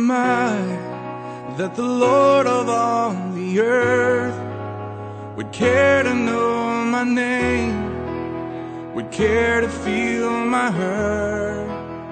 am I that the Lord of all the earth would care to know my name, would care to feel my hurt?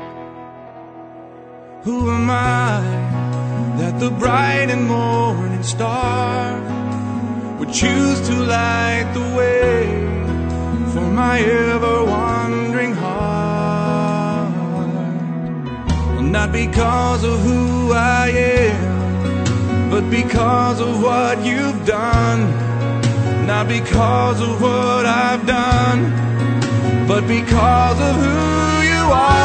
Who am I that the bright and morning star would choose to light the way for my ever-wandering heart? Well, not because of who I am, but because of what you've done. Not because of what I've done, but because of who you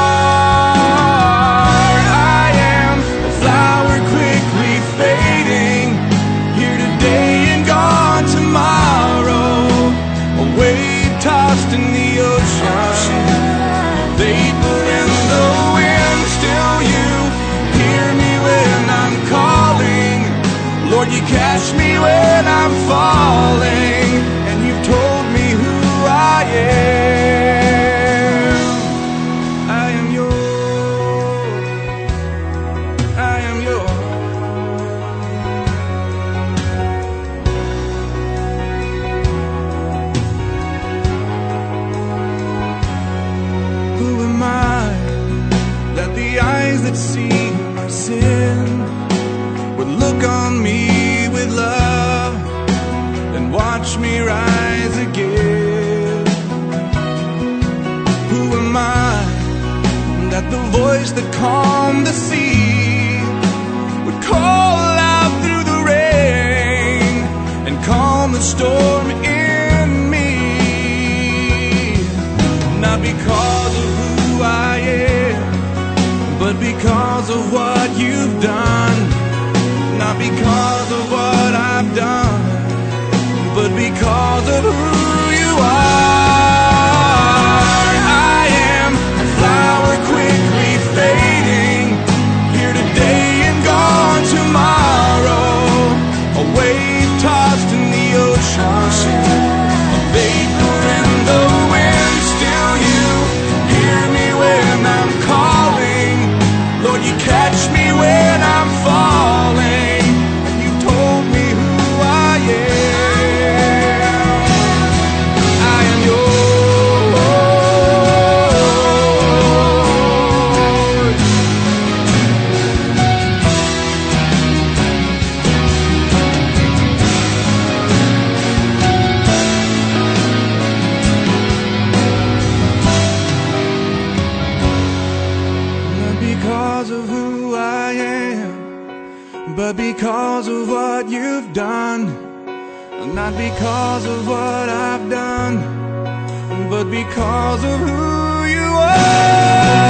are. I am a flower quickly fading, here today and gone tomorrow, a wave tossed in the ocean, vapor in the wind. Still you hear me when I'm calling, Lord, you catch me when I'm falling, and you've told me who I am. I am yours, I am yours. Who am I that the eyes that see my sin would look on me with love and watch me rise again? Who am I that the voice that calmed the sea would call out through the rain and calm the storm in me? Not because of who I am, but because of what you've done. Not because of what I've done, but because of who you are. I am a flower quickly fading, here today and gone tomorrow, a wave tossed in the ocean, a vapor in the wind. Still you hear me when I'm calling, Lord, you catch me when I'm falling. Because of who I am, but because of what you've done. Not because of what I've done, but because of who you are.